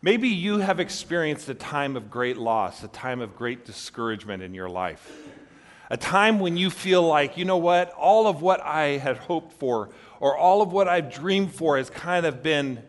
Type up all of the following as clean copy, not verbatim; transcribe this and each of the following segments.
Maybe you have experienced a time of great loss, a time of great discouragement in your life. A time when you feel like, you know what, all of what I had hoped for or all of what I've dreamed for has kind of been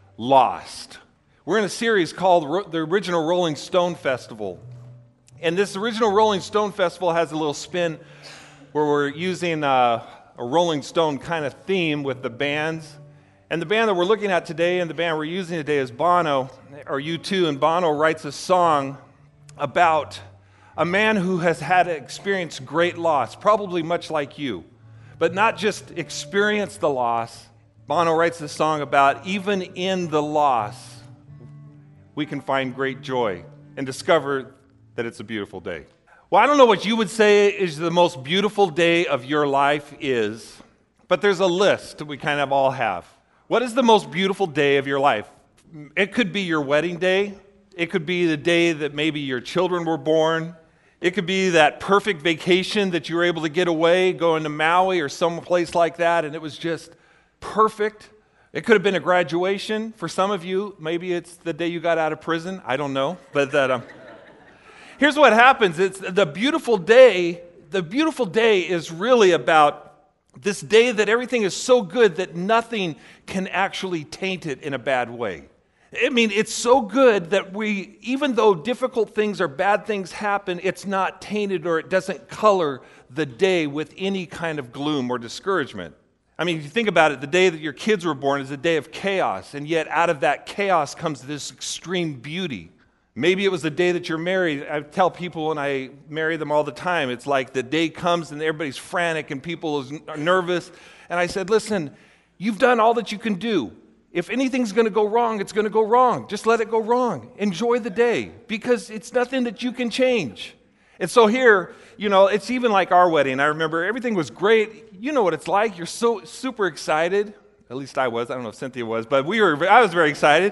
lost. We're in a series called the Original Rolling Stone Festival. And this Original Rolling Stone Festival has a little spin where we're using a Rolling Stone kind of theme with the bands. And the band that we're looking at today and the band we're using today is Bono, or U2, and Bono writes a song about a man who has had experienced great loss, probably much like you, but not just experience the loss. Bono writes a song about even in the loss, we can find great joy and discover that it's a beautiful day. Well, I don't know what you would say is the most beautiful day of your life is, but there's a list that we kind of all have. What is the most beautiful day of your life? It could be your wedding day. It could be the day that maybe your children were born. It could be that perfect vacation that you were able to get away, going to Maui or some place like that, and it was just perfect. It could have been a graduation. For some of you, maybe it's the day you got out of prison. I don't know. But here's what happens. It's the beautiful day. The beautiful day is really about this day that everything is so good that nothing can actually taint it in a bad way. I mean, it's so good that even though difficult things or bad things happen, it's not tainted or it doesn't color the day with any kind of gloom or discouragement. I mean, if you think about it, the day that your kids were born is a day of chaos, and yet out of that chaos comes this extreme beauty. Maybe it was the day that you're married. I tell people when I marry them all the time, it's like the day comes and everybody's frantic and people are nervous. And I said, listen, you've done all that you can do. If anything's going to go wrong, it's going to go wrong. Just let it go wrong. Enjoy the day because it's nothing that you can change. And so here, it's even like our wedding. I remember everything was great. You know what it's like. You're so super excited. At least I was. I don't know if Cynthia was, but I was very excited.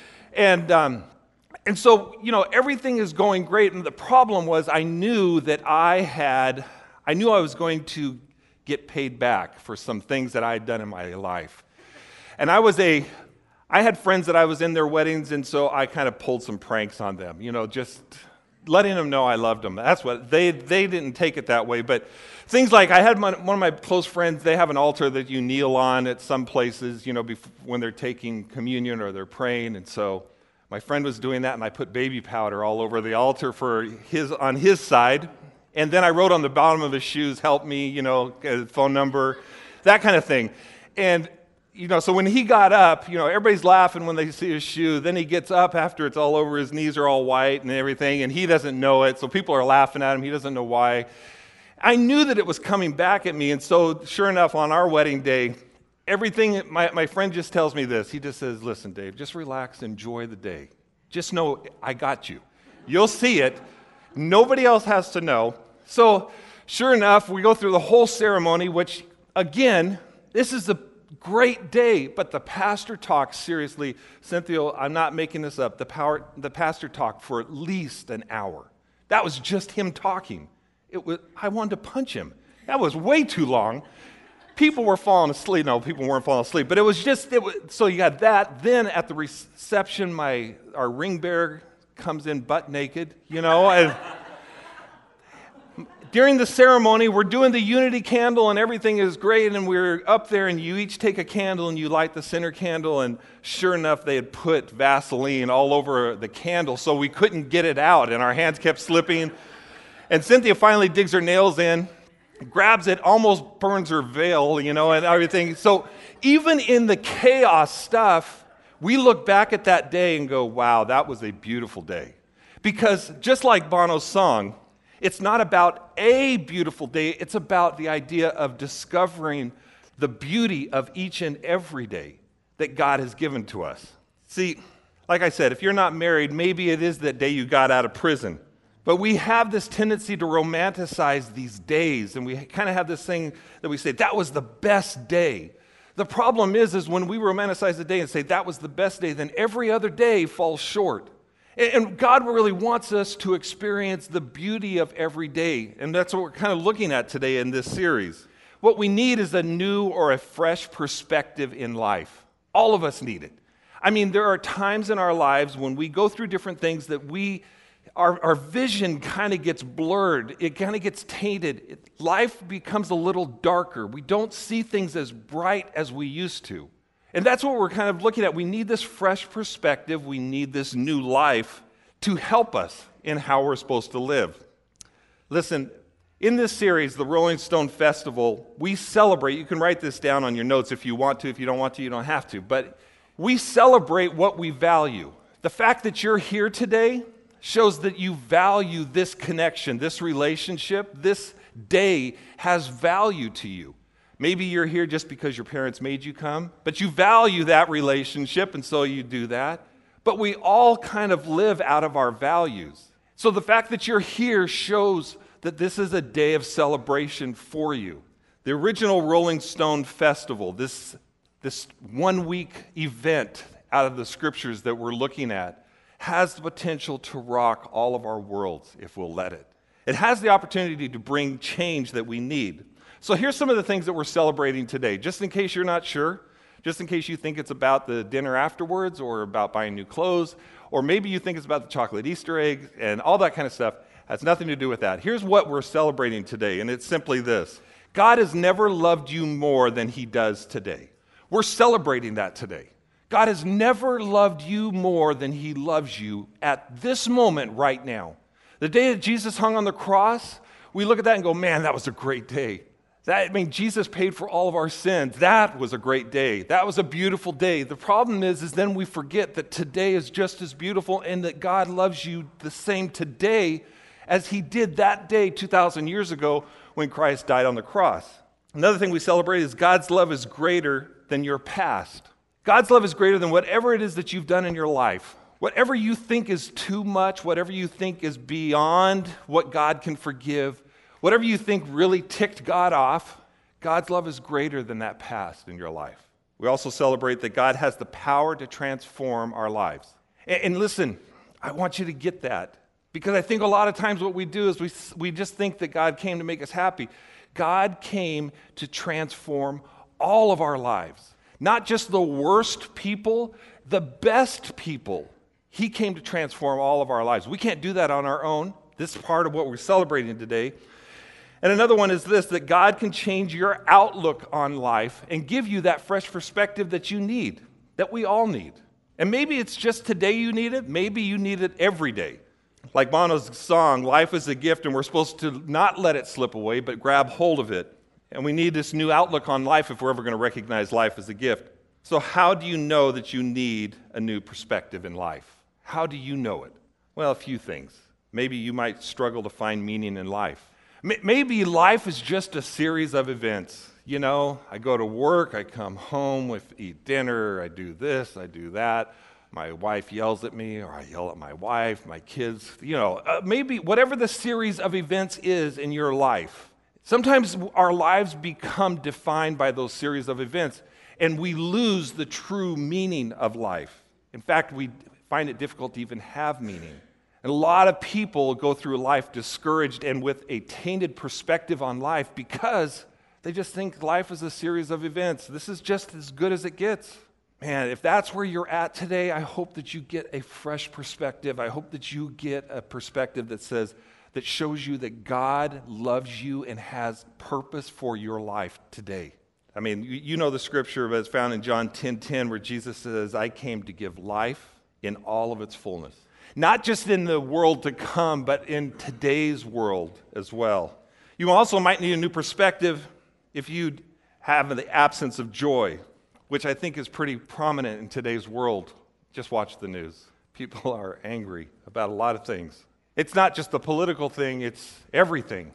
And so, everything is going great, and the problem was I knew I was going to get paid back for some things that I had done in my life. And I had friends that I was in their weddings, and so I kind of pulled some pranks on them, just letting them know I loved them. That's what, they didn't take it that way, but things like I had one of my close friends, they have an altar that you kneel on at some places, when they're taking communion or they're praying, and so my friend was doing that, and I put baby powder all over the altar on his side. And then I wrote on the bottom of his shoes, help me, phone number, that kind of thing. And, so when he got up, everybody's laughing when they see his shoe. Then he gets up after it's all over, his knees are all white and everything, and he doesn't know it. So people are laughing at him. He doesn't know why. I knew that it was coming back at me. And so sure enough, on our wedding day, everything, my friend just tells me this. He just says, listen, Dave, just relax, enjoy the day. Just know I got you. You'll see it. Nobody else has to know. So sure enough, we go through the whole ceremony, which, again, this is a great day, but the pastor talks seriously. Cynthia, I'm not making this up. The pastor talked for at least an hour. That was just him talking. I wanted to punch him. That was way too long. People were falling asleep. No, people weren't falling asleep. But so you got that. Then at the reception, our ring bearer comes in butt naked, and during the ceremony, we're doing the unity candle and everything is great. And we're up there and you each take a candle and you light the center candle. And sure enough, they had put Vaseline all over the candle so we couldn't get it out. And our hands kept slipping. And Cynthia finally digs her nails in, grabs it, almost burns her veil, and everything. So even in the chaos stuff, we look back at that day and go, wow, that was a beautiful day. Because just like Bono's song, it's not about a beautiful day, it's about the idea of discovering the beauty of each and every day that God has given to us. See, like I said, if you're not married, maybe it is that day you got out of prison. But we have this tendency to romanticize these days, and we kind of have this thing that we say, that was the best day. The problem is when we romanticize the day and say that was the best day, then every other day falls short. And God really wants us to experience the beauty of every day, and that's what we're kind of looking at today in this series. What we need is a new or a fresh perspective in life. All of us need it. I mean, there are times in our lives when we go through different things that our vision kind of gets blurred. It kind of gets tainted. Life becomes a little darker. We don't see things as bright as we used to. And that's what we're kind of looking at. We need this fresh perspective. We need this new life to help us in how we're supposed to live. Listen, in this series, the Rolling Stone Festival, we celebrate. You can write this down on your notes if you want to. If you don't want to, you don't have to. But we celebrate what we value. The fact that you're here today shows that you value this connection, this relationship. This day has value to you. Maybe you're here just because your parents made you come, but you value that relationship, and so you do that. But we all kind of live out of our values. So the fact that you're here shows that this is a day of celebration for you. The original Rolling Stone Festival, this 1 week event out of the scriptures that we're looking at, has the potential to rock all of our worlds if we'll let it. It has the opportunity to bring change that we need. So here's some of the things that we're celebrating today, just in case you're not sure, just in case you think it's about the dinner afterwards or about buying new clothes, or maybe you think it's about the chocolate Easter egg and all that kind of stuff. Has nothing to do with that. Here's what we're celebrating today, and it's simply this. God has never loved you more than he does today. We're celebrating that today. God has never loved you more than he loves you at this moment right now. The day that Jesus hung on the cross, we look at that and go, man, that was a great day. Jesus paid for all of our sins. That was a great day. That was a beautiful day. The problem is then we forget that today is just as beautiful and that God loves you the same today as he did that day 2,000 years ago when Christ died on the cross. Another thing we celebrate is God's love is greater than your past. God's love is greater than whatever it is that you've done in your life. Whatever you think is too much, whatever you think is beyond what God can forgive, whatever you think really ticked God off, God's love is greater than that past in your life. We also celebrate that God has the power to transform our lives. And listen, I want you to get that, because I think a lot of times what we do is we just think that God came to make us happy. God came to transform all of our lives, not just the worst people, the best people. He came to transform all of our lives. We can't do that on our own. This is part of what we're celebrating today. And another one is this, that God can change your outlook on life and give you that fresh perspective that you need, that we all need. And maybe it's just today you need it. Maybe you need it every day. Like Bono's song, life is a gift, and we're supposed to not let it slip away, but grab hold of it. And we need this new outlook on life if we're ever going to recognize life as a gift. So how do you know that you need a new perspective in life? How do you know it? Well, a few things. Maybe you might struggle to find meaning in life. Maybe life is just a series of events. You know, I go to work, I come home, eat dinner, I do this, I do that. My wife yells at me, or I yell at my wife, my kids. Maybe whatever the series of events is in your life. Sometimes our lives become defined by those series of events, and we lose the true meaning of life. In fact, we find it difficult to even have meaning. And a lot of people go through life discouraged and with a tainted perspective on life because they just think life is a series of events. This is just as good as it gets. Man, if that's where you're at today, I hope that you get a fresh perspective. I hope that you get a perspective that shows you that God loves you and has purpose for your life today. I mean, you know the scripture that's found in John 10:10 where Jesus says, I came to give life in all of its fullness. Not just in the world to come, but in today's world as well. You also might need a new perspective if you have the absence of joy, which I think is pretty prominent in today's world. Just watch the news. People are angry about a lot of things. It's not just the political thing, it's everything.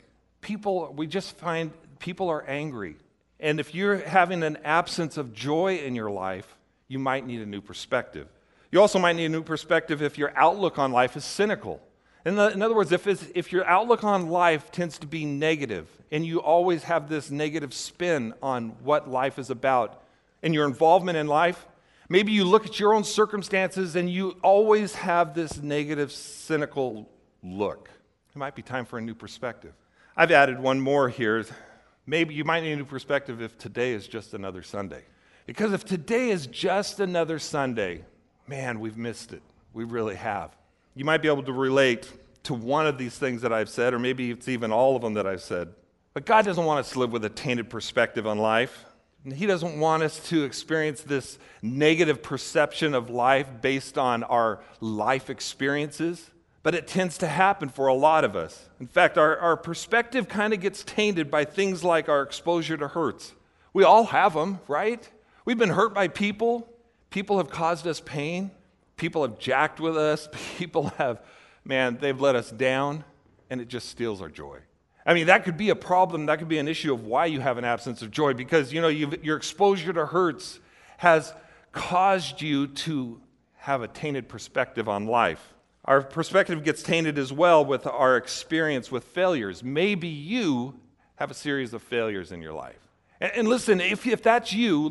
We just find people are angry. And if you're having an absence of joy in your life, you might need a new perspective. You also might need a new perspective if your outlook on life is cynical. In other words, if your outlook on life tends to be negative and you always have this negative spin on what life is about and your involvement in life, maybe you look at your own circumstances and you always have this negative, cynical look. It might be time for a new perspective. I've added one more here. Maybe you might need a new perspective if today is just another Sunday. Because if today is just another Sunday, man, we've missed it. We really have. You might be able to relate to one of these things that I've said, or maybe it's even all of them that I've said. But God doesn't want us to live with a tainted perspective on life. He doesn't want us to experience this negative perception of life based on our life experiences, but it tends to happen for a lot of us. In fact, our perspective kind of gets tainted by things like our exposure to hurts. We all have them, right? We've been hurt by people. People have caused us pain. People have jacked with us. People have, they've let us down, and it just steals our joy. I mean, that could be a problem. That could be an issue of why you have an absence of joy, because, your exposure to hurts has caused you to have a tainted perspective on life. Our perspective gets tainted as well with our experience with failures. Maybe you have a series of failures in your life. And listen, if that's you,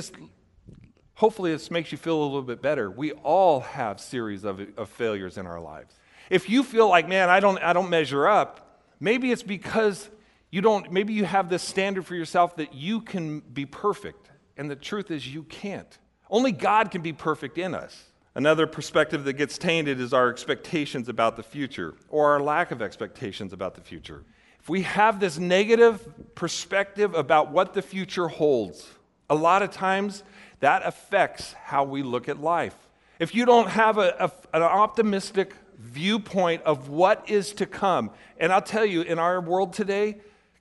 hopefully this makes you feel a little bit better. We all have series of failures in our lives. If you feel like, I don't measure up, maybe it's because maybe you have this standard for yourself that you can be perfect. And the truth is you can't. Only God can be perfect in us. Another perspective that gets tainted is our expectations about the future, or our lack of expectations about the future. If we have this negative perspective about what the future holds, a lot of times that affects how we look at life. If you don't have an optimistic viewpoint of what is to come, and I'll tell you, in our world today,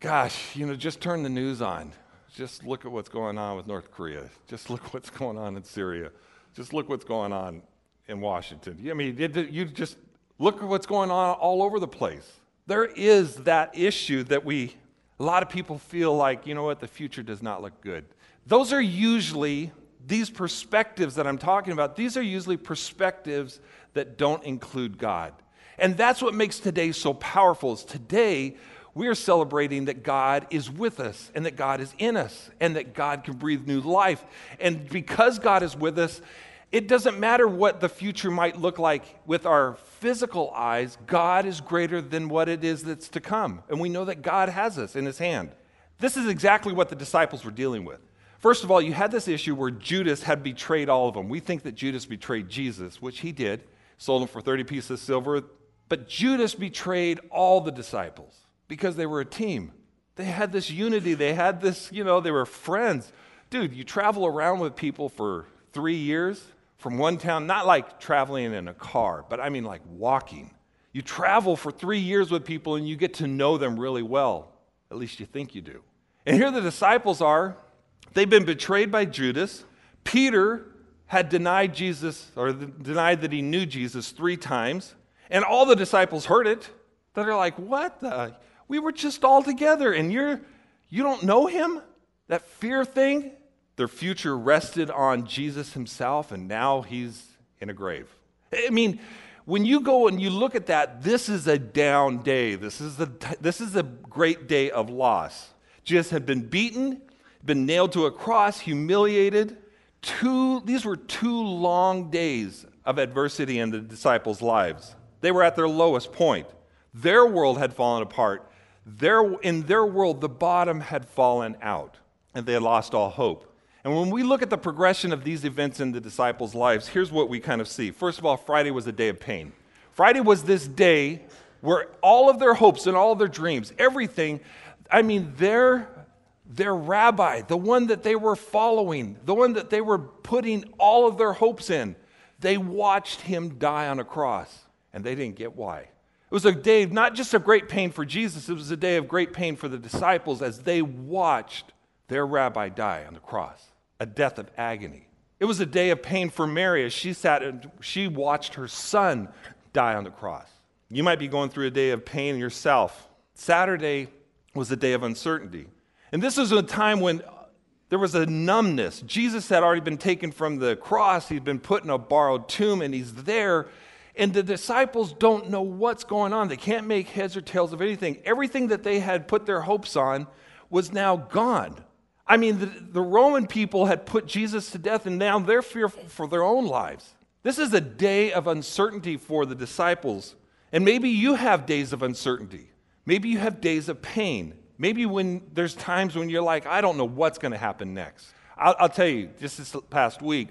just turn the news on. Just look at what's going on with North Korea. Just look what's going on in Syria. Just look what's going on in Washington. You just look at what's going on all over the place. There is that issue that a lot of people feel like, the future does not look good. Those are usually, these perspectives that I'm talking about, these are usually perspectives that don't include God. And that's what makes today so powerful, is today we are celebrating that God is with us and that God is in us and that God can breathe new life. And because God is with us, it doesn't matter what the future might look like with our physical eyes. God is greater than what it is that's to come. And we know that God has us in his hand. This is exactly what the disciples were dealing with. First of all, you had this issue where Judas had betrayed all of them. We think that Judas betrayed Jesus, which he did, sold him for 30 pieces of silver. But Judas betrayed all the disciples because they were a team. They had this unity. They had this, they were friends. Dude, you travel around with people for 3 years from one town, not like traveling in a car, but I mean like walking. You travel for 3 years with people and you get to know them really well. At least you think you do. And here the disciples are. They've been betrayed by Judas. Peter had denied Jesus, or denied that he knew Jesus 3 times. And all the disciples heard it. They're like, what the? We were just all together and you don't know him? That fear thing? Their future rested on Jesus himself, and now he's in a grave. I mean, when you go and you look at that, this is a down day. This is a great day of loss. Jesus had been beaten, been nailed to a cross, humiliated. These were 2 long days of adversity in the disciples' lives. They were at their lowest point. Their world had fallen apart. In their world, the bottom had fallen out, and they had lost all hope. And when we look at the progression of these events in the disciples' lives, here's what we kind of see. First of all, Friday was a day of pain. Friday was this day where all of their hopes and all of their dreams, everything, their rabbi, the one that they were following, the one that they were putting all of their hopes in, they watched him die on a cross, and they didn't get why. It was a day, not just of great pain for Jesus, it was a day of great pain for the disciples as they watched their rabbi die on the cross, a death of agony. It was a day of pain for Mary as she sat and she watched her son die on the cross. You might be going through a day of pain yourself. Saturday was a day of uncertainty. And this is a time when there was a numbness. Jesus had already been taken from the cross. He'd been put in a borrowed tomb, and he's there. And the disciples don't know what's going on. They can't make heads or tails of anything. Everything that they had put their hopes on was now gone. The Roman people had put Jesus to death, and now they're fearful for their own lives. This is a day of uncertainty for the disciples. And maybe you have days of uncertainty. Maybe you have days of pain. Maybe when there's times when you're like, I don't know what's going to happen next. I'll tell you, just this past week,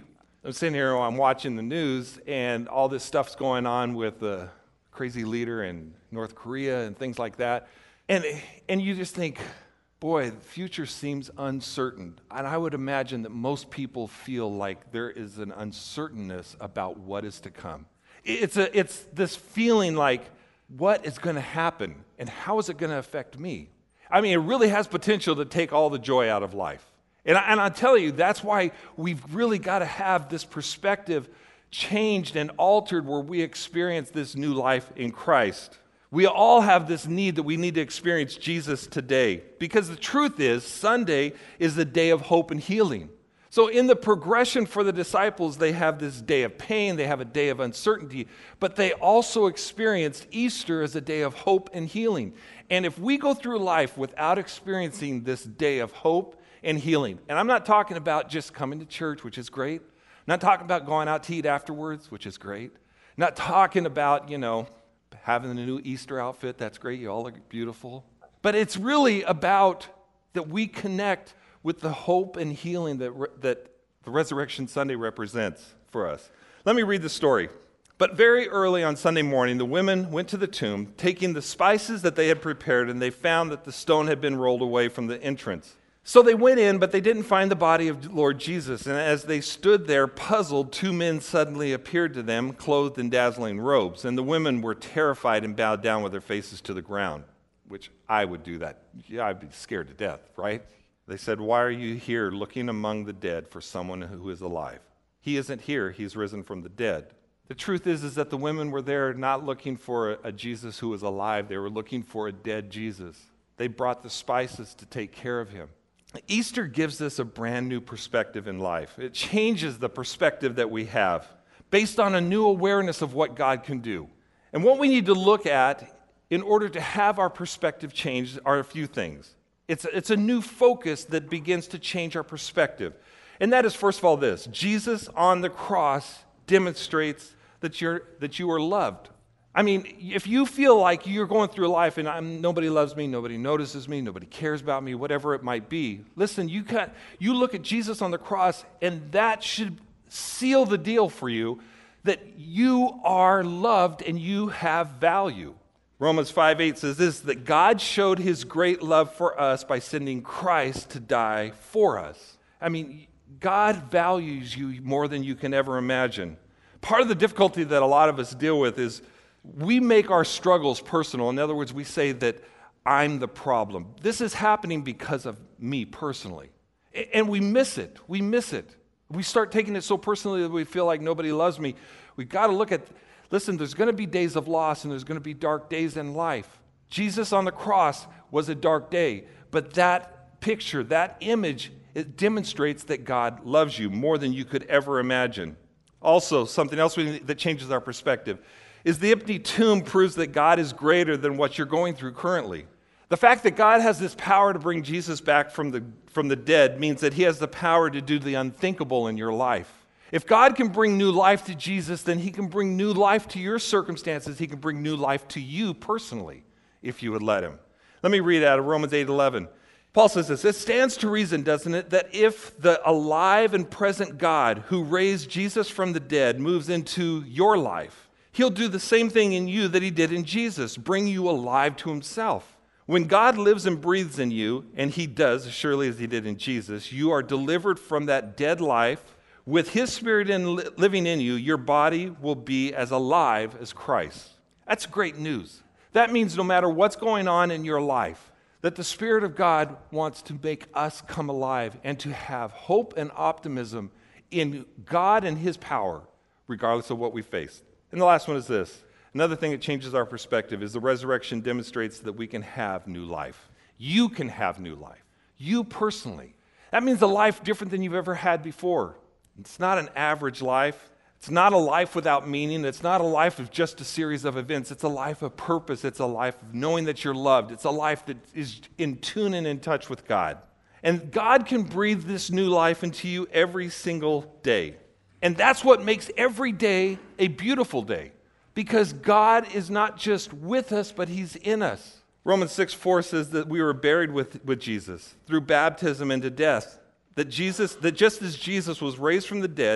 I'm sitting here, I'm watching the news, and all this stuff's going on with the crazy leader in North Korea and things like that. And you just think, boy, the future seems uncertain. And I would imagine that most people feel like there is an uncertainness about what is to come. It's this feeling like, what is going to happen and how is it going to affect me? I mean, it really has potential to take all the joy out of life. And I tell you, that's why we've really got to have this perspective changed and altered where we experience this new life in Christ. We all have this need that we need to experience Jesus today, because the truth is, Sunday is the day of hope and healing. So in the progression for the disciples, they have this day of pain, they have a day of uncertainty, but they also experienced Easter as a day of hope and healing. And if we go through life without experiencing this day of hope and healing, and I'm not talking about just coming to church, which is great, I'm not talking about going out to eat afterwards, which is great, I'm not talking about, having a new Easter outfit, that's great, you all look beautiful, but it's really about that we connect with the hope and healing that the Resurrection Sunday represents for us. Let me read the story. But very early on Sunday morning, the women went to the tomb, taking the spices that they had prepared, and they found that the stone had been rolled away from the entrance. So they went in, but they didn't find the body of Lord Jesus. And as they stood there puzzled, two men suddenly appeared to them, clothed in dazzling robes. And the women were terrified and bowed down with their faces to the ground, which I would do that. Yeah, I'd be scared to death, right? They said, "Why are you here looking among the dead for someone who is alive? He isn't here, he's risen from the dead." The truth is that the women were there not looking for a Jesus who was alive. They were looking for a dead Jesus. They brought the spices to take care of him. Easter gives us a brand new perspective in life. It changes the perspective that we have based on a new awareness of what God can do. And what we need to look at in order to have our perspective changed are a few things. It's a new focus that begins to change our perspective. And that is, first of all, this. Jesus on the cross demonstrates that you are loved. I mean, if you feel like you're going through life and nobody loves me, nobody notices me, nobody cares about me, whatever it might be, listen, you look at Jesus on the cross, and that should seal the deal for you that you are loved and you have value. Romans 5:8 says this, that God showed his great love for us by sending Christ to die for us. I mean, God values you more than you can ever imagine. Part of the difficulty that a lot of us deal with is we make our struggles personal. In other words, we say that I'm the problem. This is happening because of me personally. And we miss it. We miss it. We start taking it so personally that we feel like nobody loves me. We've got to look at, listen, there's going to be days of loss and there's going to be dark days in life. Jesus on the cross was a dark day, but that picture, that image, it demonstrates that God loves you more than you could ever imagine. Also, something else that changes our perspective is the empty tomb proves that God is greater than what you're going through currently. The fact that God has this power to bring Jesus back from the dead means that he has the power to do the unthinkable in your life. If God can bring new life to Jesus, then he can bring new life to your circumstances. He can bring new life to you personally, if you would let him. Let me read out of Romans 8:11. Paul says this, it stands to reason, doesn't it, that if the alive and present God who raised Jesus from the dead moves into your life, he'll do the same thing in you that he did in Jesus, bring you alive to himself. When God lives and breathes in you, and he does, as surely as he did in Jesus, you are delivered from that dead life. With his spirit living in you, your body will be as alive as Christ. That's great news. That means no matter what's going on in your life, that the Spirit of God wants to make us come alive and to have hope and optimism in God and his power, regardless of what we face. And the last one is this. Another thing that changes our perspective is the resurrection demonstrates that we can have new life. You can have new life. You personally. That means a life different than you've ever had before. It's not an average life. It's not a life without meaning. It's not a life of just a series of events. It's a life of purpose. It's a life of knowing that you're loved. It's a life that is in tune and in touch with God. And God can breathe this new life into you every single day. And that's what makes every day a beautiful day. Because God is not just with us, but he's in us. Romans 6:4 says that we were buried with Jesus through baptism into death. That just as Jesus was raised from the dead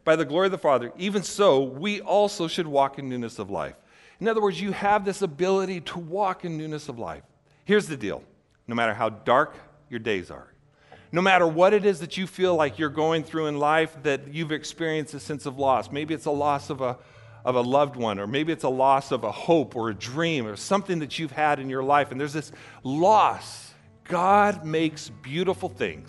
by the glory of the Father, even so we also should walk in newness of life. In other words, you have this ability to walk in newness of life. Here's the deal. No matter how dark your days are, no matter what it is that you feel like you're going through in life, that you've experienced a sense of loss. Maybe it's a loss of a loved one, or maybe it's a loss of a hope or a dream or something that you've had in your life, and there's this loss. God makes beautiful things.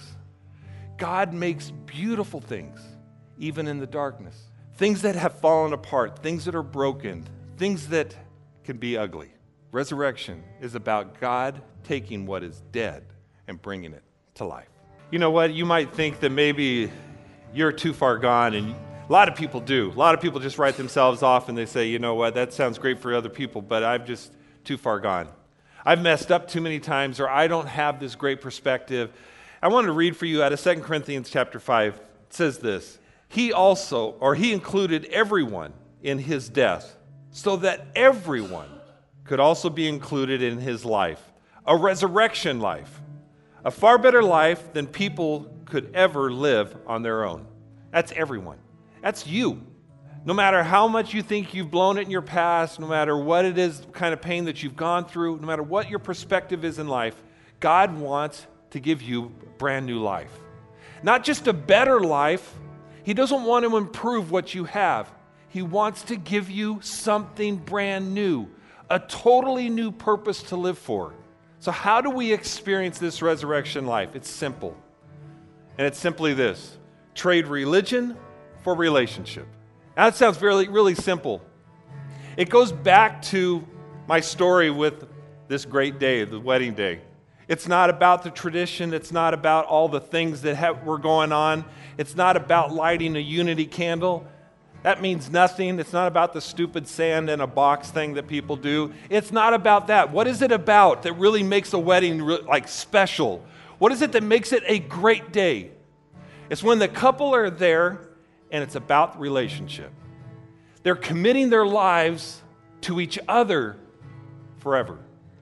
God makes beautiful things, even in the darkness. Things that have fallen apart, things that are broken, things that can be ugly. Resurrection is about God taking what is dead and bringing it to life. You know what? You might think that maybe you're too far gone, and a lot of people do. A lot of people just write themselves off and they say, you know what, that sounds great for other people, but I'm just too far gone. I've messed up too many times, or I don't have this great perspective. I wanted to read for you out of 2 Corinthians chapter 5. It says this, He included everyone in his death, so that everyone could also be included in his life, a resurrection life, a far better life than people could ever live on their own. That's everyone. That's you. No matter how much you think you've blown it in your past, no matter what it is, kind of pain that you've gone through, no matter what your perspective is in life, God wants to give you a brand new life. Not just a better life. He doesn't want to improve what you have. He wants to give you something brand new, a totally new purpose to live for. So how do we experience this resurrection life? It's simple. And it's simply this: trade religion for relationship. Now, that sounds really, really simple. It goes back to my story with this great day, the wedding day. It's not about the tradition. It's not about all the things that were going on. It's not about lighting a unity candle. That means nothing. It's not about the stupid sand in a box thing that people do. It's not about that. What is it about that really makes a wedding special? What is it that makes it a great day? It's when the couple are there and it's about relationship. They're committing their lives to each other forever.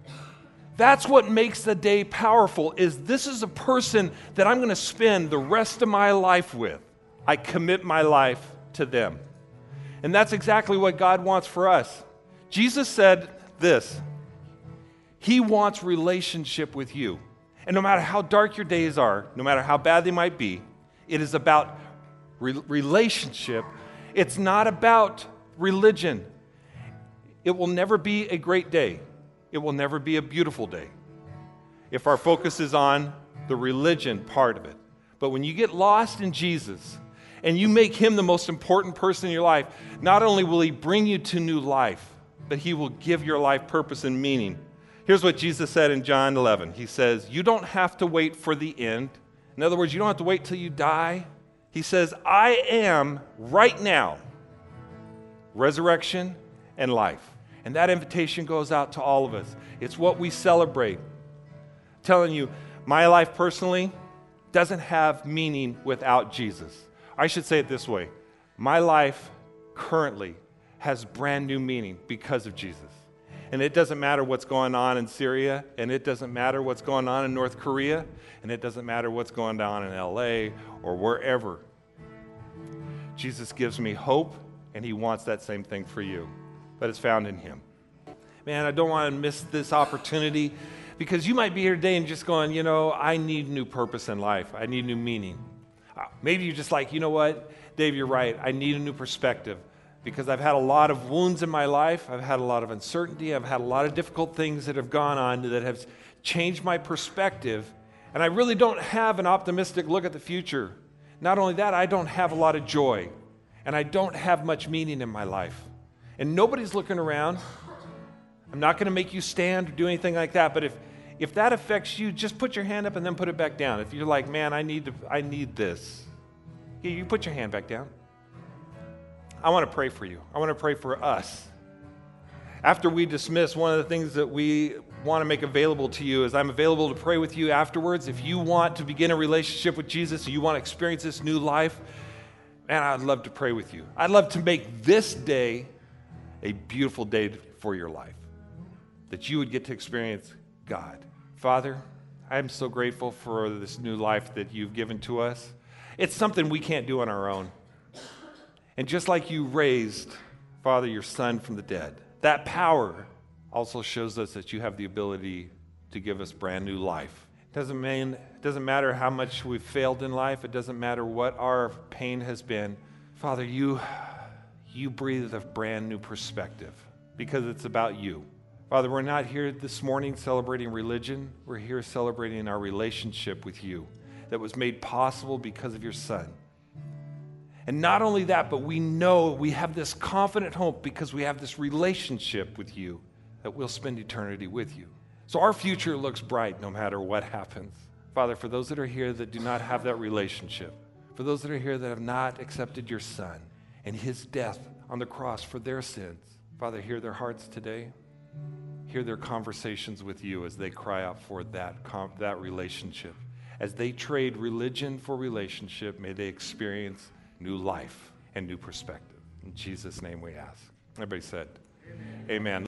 That's what makes the day powerful, is this is a person that I'm going to spend the rest of my life with. I commit my life to them. And that's exactly what God wants for us. Jesus said this: He wants relationship with you. And no matter how dark your days are, no matter how bad they might be, it is about relationship. It's not about religion. It will never be a great day. It will never be a beautiful day if our focus is on the religion part of it. But when you get lost in Jesus and you make him the most important person in your life, not only will he bring you to new life, but he will give your life purpose and meaning. Here's what Jesus said in John 11. He says, you don't have to wait for the end. In other words, you don't have to wait till you die. He says, I am right now resurrection and life. And that invitation goes out to all of us. It's what we celebrate. I'm telling you, my life personally doesn't have meaning without Jesus. I should say it this way. My life currently has brand new meaning because of Jesus. And it doesn't matter what's going on in Syria, and it doesn't matter what's going on in North Korea, and it doesn't matter what's going on in LA or wherever. Jesus gives me hope, and he wants that same thing for you. But it's found in him. Man, I don't want to miss this opportunity, because you might be here today and just going, I need new purpose in life. I need new meaning. Maybe you're just like, you know what, Dave, you're right. I need a new perspective, because I've had a lot of wounds in my life. I've had a lot of uncertainty. I've had a lot of difficult things that have gone on that have changed my perspective, and I really don't have an optimistic look at the future. Not only that, I don't have a lot of joy, and I don't have much meaning in my life. And nobody's looking around. I'm not going to make you stand or do anything like that, but if that affects you, just put your hand up and then put it back down. If you're like, man, I need this, you put your hand back down. I want to pray for you. I want to pray for us. After we dismiss, one of the things that we want to make available to you is I'm available to pray with you afterwards. If you want to begin a relationship with Jesus, you want to experience this new life, man, I'd love to pray with you. I'd love to make this day a beautiful day for your life, that you would get to experience God. Father, I'm so grateful for this new life that you've given to us. It's something we can't do on our own. And just like you raised, Father, your Son from the dead, that power also shows us that you have the ability to give us brand new life. It doesn't matter how much we've failed in life. It doesn't matter what our pain has been. Father, you breathe a brand new perspective because it's about you. Father, we're not here this morning celebrating religion. We're here celebrating our relationship with you that was made possible because of your Son. And not only that, but we know we have this confident hope because we have this relationship with you that we'll spend eternity with you. So our future looks bright no matter what happens. Father, for those that are here that do not have that relationship, for those that are here that have not accepted your Son and his death on the cross for their sins, Father, hear their hearts today. Hear their conversations with you as they cry out for that relationship. As they trade religion for relationship, may they experience new life and new perspective. In Jesus' name we ask. Everybody said, amen.